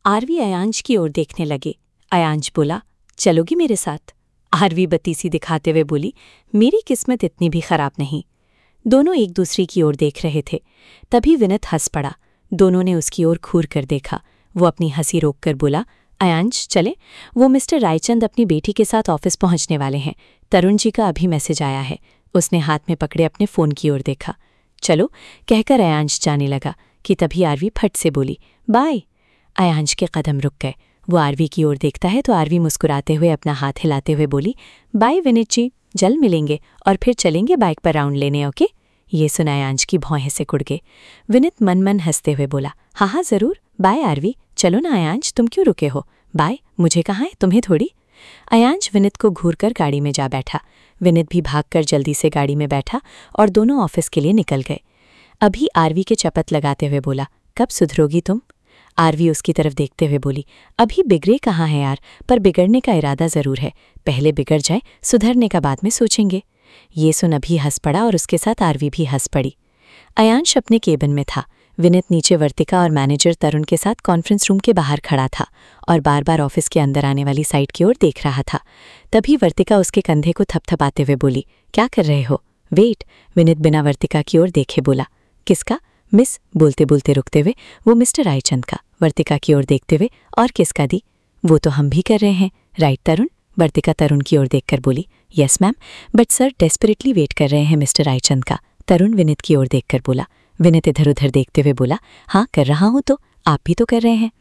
RV Ayansh की ओर देखने लगे। अयांश बोला, चलोगी मेरे साथ? आरवी बत्तीसी दिखाते हुए बोली, मेरी किस्मत इतनी भी खराब नहीं। दोनों एक दूसरे की ओर देख रहे थे। तभी विनित हंस पड़ा। दोनों ने उसकी ओर घूर कर देखा। वो अपनी हंसी रोककर बोला, अयांश चले? वो मिस्टर रायचंद अपनी बेटी के साथ ऑफिस पहुंचने वाले हैं। तरुण जी का अभी मैसेज आया है। उसने हाथ में पकड़े अपने फ़ोन की ओर देखा। चलो कहकर अयांश जाने लगा कि तभी आरवी फट से बोली, बाय। अयांश के कदम रुक गए। वो आरवी की ओर देखता है तो आरवी मुस्कुराते हुए अपना हाथ हिलाते हुए बोली, बाय विनित जी, जल्द मिलेंगे और फिर चलेंगे बाइक पर राउंड लेने, ओके? ये सुना अयांश की भौहें से कुड़ गए। विनित मन मन हंसते हुए बोला, हाँ हाँ ज़रूर, बाय आरवी। चलो ना अयांश, तुम क्यों रुके हो? बाय, मुझे कहाँ है, तुम्हें थोड़ी। अयांश विनित को घूरकर गाड़ी में जा बैठा। विनित भी भागकर जल्दी से गाड़ी में बैठा और दोनों ऑफिस के लिए निकल गए। अभी आरवी के चपत लगाते हुए बोला, कब सुधरोगी तुम? आरवी उसकी तरफ देखते हुए बोली, अभी बिगड़े कहाँ है यार, पर बिगड़ने का इरादा ज़रूर है। पहले बिगड़ जाए, सुधरने का बाद में सोचेंगे। ये सुन अभी हंस पड़ा और उसके साथ आरवी भी हंस पड़ी। अयांश अपने केबिन में था। विनित नीचे वर्तिका और मैनेजर तरुण के साथ कॉन्फ्रेंस रूम के बाहर खड़ा था और बार बार ऑफिस के अंदर आने वाली साइट की ओर देख रहा था। तभी वर्तिका उसके कंधे को थपथपाते हुए बोली, क्या कर रहे हो? वेट। विनित बिना वर्तिका की ओर देखे बोला, किसका? मिस, बोलते बोलते रुकते हुए वो मिस्टर रायचंद का। वर्तिका की ओर देखते हुए, और किसका दी? वो तो हम भी कर रहे हैं, राइट तरुण? वर्तिका तरुण की ओर देखकर बोली, yes ma'am, but sir desperately wait कर रहे हैं मिस्टर रायचंद का। तरुण विनित की ओर देखकर बोला। विनित इधर उधर देखते हुए बोला, हाँ कर रहा हूँ, तो आप भी तो कर रहे हैं।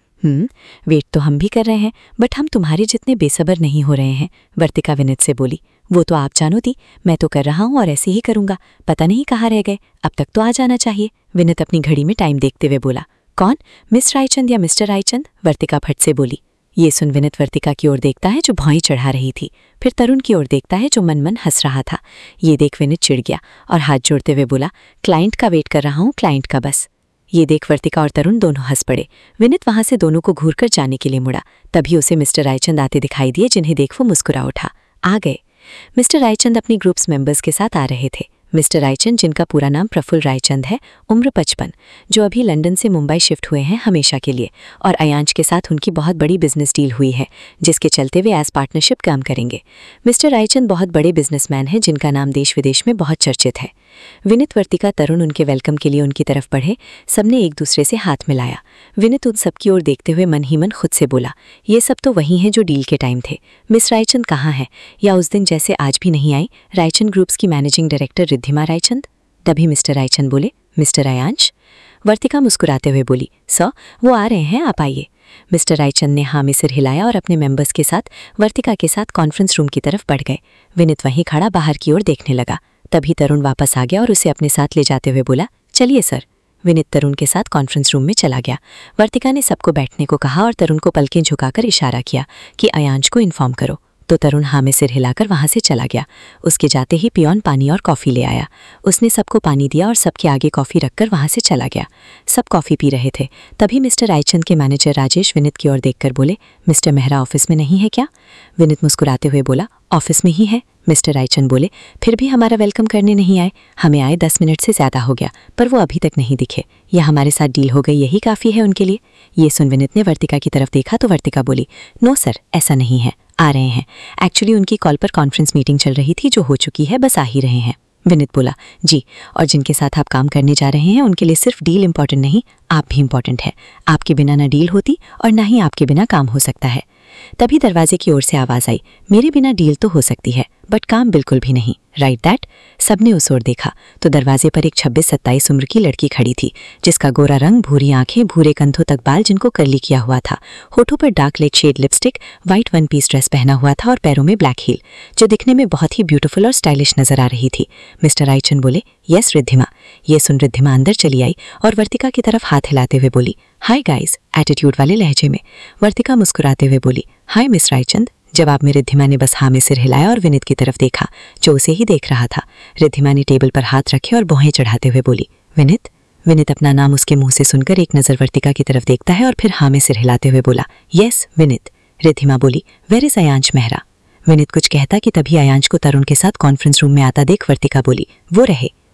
वेट तो हम भी कर रहे हैं, बट हम तुम्हारे जितने बेसब्र नहीं हो रहे हैं, वर्तिका विनित से बोली। वो तो आप जानो दी, मैं तो कर रहा हूँ और ऐसे ही करूँगा। पता नहीं कहाँ रह गए, अब तक तो आ जाना चाहिए। विनित अपनी घड़ी में टाइम देखते हुए बोला, कौन, मिस रायचंद या मिस्टर रायचंद? वर्तिका फट से बोली। ये सुन विनित वर्तिका की ओर देखता है जो भौएं चढ़ा रही थी, फिर तरुण की ओर देखता है जो मन मन हंस रहा था। ये देख विनित चिढ़ गया और हाथ जोड़ते हुए बोला, क्लाइंट का वेट कर रहा हूँ, क्लाइंट का बस। ये देख वर्तिका और तरुण दोनों हंस पड़े। विनित वहां से दोनों को घूरकर जाने के लिए मुड़ा। तभी उसे मिस्टर रायचंद आते दिखाई दिए, जिन्हें देख वो मुस्कुरा उठा। आ गए। मिस्टर रायचंद अपनी ग्रुप्स मेंबर्स के साथ आ रहे थे। मिस्टर रायचंद, जिनका पूरा नाम प्रफुल्ल रायचंद है, उम्र 55, जो अभी लंदन से मुंबई शिफ्ट हुए हैं हमेशा के लिए, और अयांश के साथ उनकी बहुत बड़ी बिजनेस डील हुई है, जिसके चलते वे एज पार्टनरशिप काम करेंगे। मिस्टर रायचंद बहुत बड़े बिजनेसमैन हैं, जिनका नाम देश विदेश में बहुत चर्चित है। विनित, वर्तिका, तरुण उनके वेलकम के लिए उनकी तरफ बढ़े। सबने एक दूसरे से हाथ मिलाया। विनित उन सब की ओर देखते हुए मन ही मन खुद से बोला, ये सब तो वही हैं जो डील के टाइम थे। मिस रायचंद कहाँ है? या उस दिन जैसे आज भी नहीं आई? रायचंद ग्रुप्स की मैनेजिंग डायरेक्टर रिद्धिमा रायचंद। तभी मिस्टर रायचंद बोले, मिस्टर अयांश? वर्तिका मुस्कुराते हुए बोली, सर वो आ रहे हैं, आप आइए। मिस्टर रायचंद ने हाँ में सिर हिलाया और अपने मेंबर्स के साथ वर्तिका के साथ कॉन्फ्रेंस रूम की तरफ बढ़ गए। विनित वहीं खड़ा बाहर की ओर देखने लगा। तभी तरुण वापस आ गया और उसे अपने साथ ले जाते हुए बोला, चलिए सर। विनित तरुण के साथ कॉन्फ्रेंस रूम में चला गया। वर्तिका ने सबको बैठने को कहा और तरुण को पलकें झुकाकर इशारा किया कि अयांश को इन्फॉर्म करो, तो तरुण हाँ में सिर हिलाकर वहां से चला गया। उसके जाते ही पियोन पानी और कॉफ़ी ले आया। उसने सबको पानी दिया और सबके आगे कॉफ़ी रखकर वहां से चला गया। सब कॉफ़ी पी रहे थे। तभी मिस्टर रायचंद के मैनेजर राजेश विनित की ओर देखकर बोले, मिस्टर मेहरा ऑफिस में नहीं है क्या? विनित मुस्कुराते हुए बोला, ऑफिस में ही है। मिस्टर रायचंद बोले, फिर भी हमारा वेलकम करने नहीं आए? हमें आए 10 मिनट से ज़्यादा हो गया, पर वो अभी तक नहीं दिखे। या हमारे साथ डील हो गई, यही काफ़ी है उनके लिए? ये सुन विनित ने वर्तिका की तरफ देखा तो वर्तिका बोली, नो सर, ऐसा नहीं है, आ रहे हैं। एक्चुअली उनकी कॉल पर कॉन्फ्रेंस मीटिंग चल रही थी, जो हो चुकी है, बस आ ही रहे हैं। विनित बोला, जी, और जिनके साथ आप काम करने जा रहे हैं उनके लिए सिर्फ डील इंपॉर्टेंट नहीं, आप भी इंपॉर्टेंट है। आपके बिना ना डील होती और ना ही आपके बिना काम हो सकता है। तभी दरवाजे की ओर से आवाज़ आई, मेरे बिना डील तो हो सकती है, बट काम बिल्कुल भी नहीं, राइट दैट? सबने उस ओर देखा तो दरवाजे पर एक 26-27 उम्र की लड़की खड़ी थी, जिसका गोरा रंग, भूरी आंखें, भूरे कंधों तक बाल जिनको कर्ली किया हुआ था, होठों पर dark lake shade lipstick, white one piece dress पहना हुआ था और पैरों में ब्लैक हील, जो दिखने में बहुत ही ब्यूटीफुल और स्टाइलिश नजर आ रही थी। मिस्टर रायचंद बोले, यस रिद्धिमा। ये सुन रिद्धिमा अंदर चली आई और वर्तिका की तरफ हाथ हिलाते हुए बोली, हाय गाइस, एटीट्यूड वाले लहजे में। वर्तिका मुस्कुराते हुए बोली, हाय मिस रायचंद। जवाब में रिद्धिमा ने बस हाँ में सिर हिलाया और विनित की तरफ देखा, जो उसे ही देख रहा था। रिद्धिमा ने टेबल पर हाथ रखे और भौहें चढ़ाते हुए बोली, विनित। विनित अपना नाम उसके मुंह से सुनकर एक नज़र वर्तिका की तरफ देखता है और फिर हाँ में सिर हिलाते हुए बोला, यस विनित। रिद्धिमा बोली, वेयर इज अयांश मेहरा? विनित कुछ कहता कि तभी अयांश को तरुण के साथ कॉन्फ्रेंस रूम में आता देख वर्तिका बोली, वो रहे।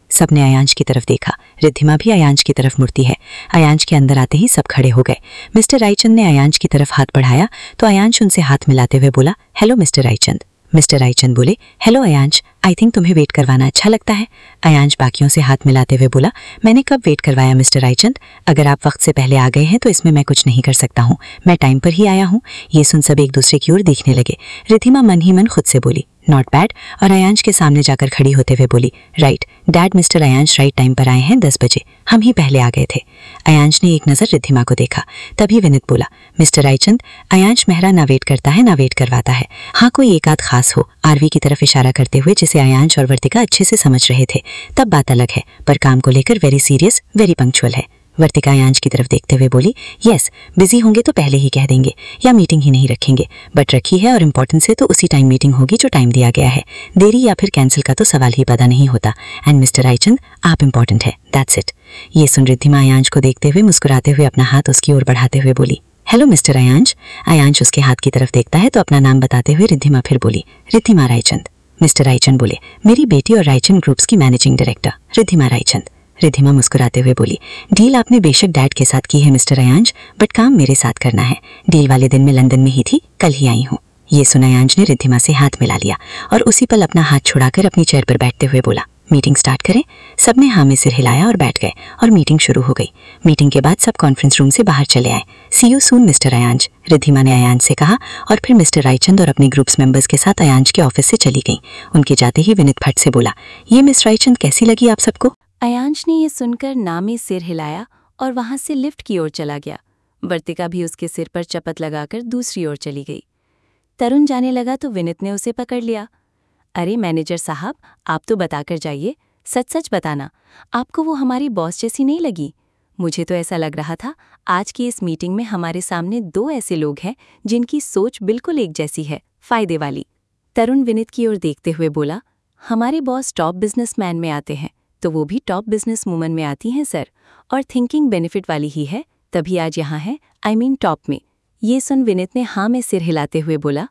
सबने अयांश की तरफ देखा। रिद्धिमा भी अयांश की तरफ मुड़ती है। अयांश के अंदर आते ही सब खड़े हो गए। मिस्टर रायचंद ने अयांश की तरफ हाथ बढ़ाया तो अयांश उनसे हाथ मिलाते हुए बोला, hello mister Raichand. Mister Raichand बोले, हेलो अयांश, आई थिंक तुम्हें वेट करवाना अच्छा लगता है। अयांश बाकियों से हाथ मिलाते हुए बोला, मैंने कब वेट करवाया मिस्टर रायचंद, अगर आप वक्त से पहले आ गए हैं तो इसमें मैं कुछ नहीं कर सकता हूँ, मैं टाइम पर ही आया हूँ। ये सुन सब एक दूसरे की ओर देखने लगे। रिद्धिमा मन ही मन खुद से बोली, नॉट बैड, और अयांश के सामने जाकर खड़ी होते हुए बोली, right dad, mister Ayansh right time पर आए हैं, 10 बजे, हम ही पहले आ गए थे। अयांश ने एक नज़र रिद्धिमा को देखा। तभी विनित बोला, मिस्टर रायचंद, अयांश मेहरा ना वेट करता है ना वेट करवाता है। हाँ, कोई एक आध खास हो, आरवी की तरफ इशारा करते हुए, जिसे अयांश और वर्तिका अच्छे से समझ रहे थे, तब बात अलग है, पर काम को लेकर वेरी सीरियस, वेरी पंक्चुअल है। वर्तिका अयांश की तरफ देखते हुए बोली, यस, बिजी होंगे तो पहले ही कह देंगे या मीटिंग ही नहीं रखेंगे, बट रखी है और इम्पोर्टेंस है तो उसी टाइम मीटिंग होगी जो टाइम दिया गया है। देरी या फिर कैंसिल का तो सवाल ही पैदा नहीं होता। एंड मिस्टर रायचंद, आप इम्पोर्टेंट है, दैट्स इट। ये सुन रिद्धिमा अयांश को देखते हुए मुस्कुराते हुए अपना हाथ उसकी ओर बढ़ाते हुए बोली, हेलो मिस्टर अयांश। अयांश उसके हाथ की तरफ देखता है तो अपना नाम बताते हुए रिद्धिमा फिर बोली, रिद्धिमा रायचंद। मिस्टर रायचंद बोले, मेरी बेटी और रायचंद ग्रुप्स की मैनेजिंग डायरेक्टर रिद्धिमा रायचंद। रिद्धिमा मुस्कुराते हुए बोली, डील आपने बेशक डैड के साथ की है मिस्टर अयांश, बट काम मेरे साथ करना है। डील वाले दिन मैं लंदन में ही थी, कल ही आई हूँ। ये सुना अयांश ने रिद्धिमा से हाथ मिला लिया और उसी पल अपना हाथ छुड़ाकर अपनी चेयर पर बैठते हुए बोला, मीटिंग स्टार्ट करें। सबने हाँ में सिर हिलाया और बैठ गए और मीटिंग शुरू हो गई। मीटिंग के बाद सब कॉन्फ्रेंस रूम से बाहर चले आए। See you soon mister Ayansh, Riddhima ने अयांश से कहा और फिर मिस्टर रायचंद और अपने ग्रुप्स मेंबर्स के साथ अयांश के ऑफिस से चली गई। उनके जाते ही विनित फट से बोला, ये मिस रायचंद कैसी लगी आप सबको? अयांश ने ये सुनकर ना में सिर हिलाया और वहां से लिफ्ट की ओर चला गया। वर्तिका भी उसके सिर पर चपत लगाकर दूसरी ओर चली गई। तरुण जाने लगा तो विनित ने उसे पकड़ लिया। अरे मैनेजर साहब, आप तो बताकर जाइए, सच सच बताना, आपको वो हमारी बॉस जैसी नहीं लगी? मुझे तो ऐसा लग रहा था आज की इस मीटिंग में हमारे सामने 2 ऐसे लोग हैं जिनकी सोच बिल्कुल एक जैसी है, फायदे वाली। तरुण विनित की ओर देखते हुए बोला, हमारे बॉस टॉप बिजनेसमैन में आते हैं तो वो भी टॉप बिजनेस वूमन में आती हैं सर, और थिंकिंग बेनिफिट वाली ही है, तभी आज यहाँ है, आई मीन टॉप में। ये सुन विनित ने हाँ में सिर हिलाते हुए बोला,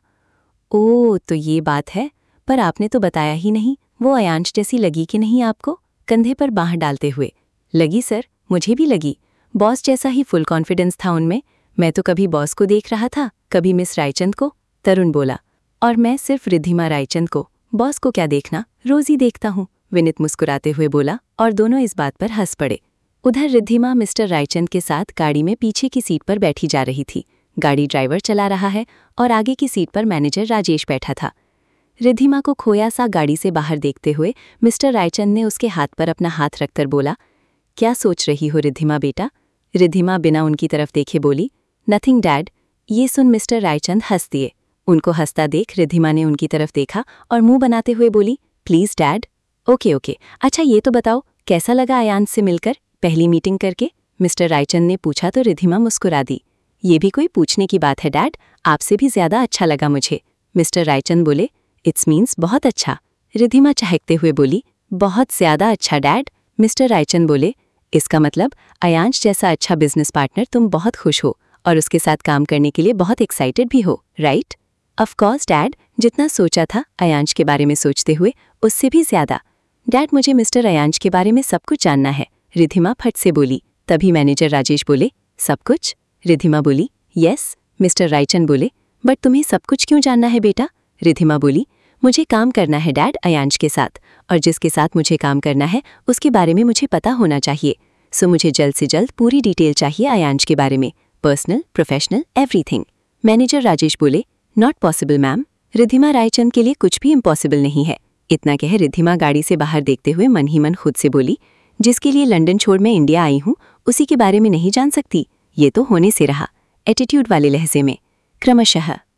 ओ तो ये बात है, पर आपने तो बताया ही नहीं, वो अयांश जैसी लगी कि नहीं आपको? कंधे पर बाँह डालते हुए, लगी सर, मुझे भी लगी, बॉस जैसा ही फुल कॉन्फिडेंस था उनमें। मैं तो कभी बॉस को देख रहा था, कभी मिस रायचंद को। तरुण बोला, और मैं सिर्फ रिद्धिमा रायचंद को, बॉस को क्या देखना, रोज ही देखता हूँ, विनित मुस्कुराते हुए बोला और दोनों इस बात पर हंस पड़े। उधर रिद्धिमा मिस्टर रायचंद के साथ गाड़ी में पीछे की सीट पर बैठी जा रही थी। गाड़ी ड्राइवर चला रहा है और आगे की सीट पर मैनेजर राजेश बैठा था। रिद्धिमा को खोया सा गाड़ी से बाहर देखते हुए मिस्टर रायचंद ने उसके हाथ पर अपना हाथ रखकर बोला, क्या सोच रही हो रिद्धिमा बेटा? रिद्धिमा बिना उनकी तरफ देखे बोली, नथिंग डैड। ये सुन मिस्टर रायचंद हंस दिए। उनको हंसता देख रिद्धिमा ने उनकी तरफ देखा और मुंह बनाते हुए बोली, प्लीज डैड। ओके ओके, अच्छा ये तो बताओ कैसा लगा अयांश से मिलकर, पहली मीटिंग करके? मिस्टर रायचंद ने पूछा तो रिद्धिमा मुस्कुरा दी। ये भी कोई पूछने की बात है डैड, आपसे भी ज्यादा अच्छा लगा मुझे। मिस्टर रायचंद बोले, इट्स मीन्स बहुत अच्छा। रिद्धिमा चहकते हुए बोली, बहुत ज्यादा अच्छा डैड। मिस्टर रायचंद बोले, इसका मतलब अयांश जैसा अच्छा बिजनेस पार्टनर तुम बहुत खुश हो और उसके साथ काम करने के लिए बहुत एक्साइटेड भी हो, राइट? ऑफ कोर्स डैड, जितना सोचा था अयांश के बारे में सोचते हुए उससे भी ज्यादा। डैड, मुझे मिस्टर अयांश के बारे में सब कुछ जानना है, रिद्धिमा फट से बोली। तभी मैनेजर राजेश बोले, सब कुछ? रिद्धिमा बोली, यस। मिस्टर रायचंद बोले, बट तुम्हें सब कुछ क्यों जानना है बेटा? रिद्धिमा बोली, मुझे काम करना है डैड अयांश के साथ, और जिसके साथ मुझे काम करना है उसके बारे में मुझे पता होना चाहिए। सो मुझे जल्द से जल्द पूरी डिटेल चाहिए अयांश के बारे में, personal, professional, everything. Manager Rajesh बोले, not possible ma'am, Riddhima Raichand के लिए कुछ भी इम्पॉसिबल नहीं है। इतना कह रिद्धिमा गाड़ी से बाहर देखते हुए मन ही मन खुद से बोली, जिसके लिए लंदन छोड़ मैं इंडिया आई हूँ उसी के बारे में नहीं जान सकती? ये तो होने से रहा। एटीट्यूड वाले लहजे में क्रमशः